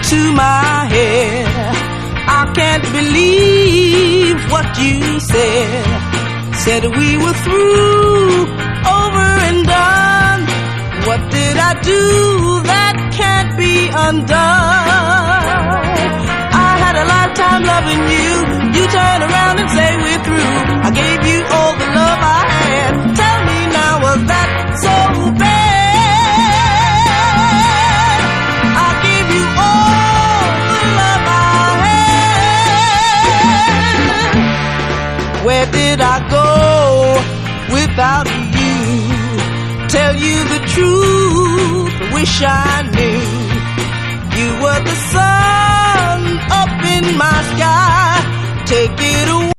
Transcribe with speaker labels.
Speaker 1: to my head. I can't believe what you said. Said we were through, over and done. What did I do that can't be undone? I had a lifetime loving you. You turn around and say we're through. I gave you all the love I had. Tell me now, was that so bad? I gave you all the love I had. Where did I go without you? Tell you the truth, wish I knew. You were the sun up in my sky. Take it away.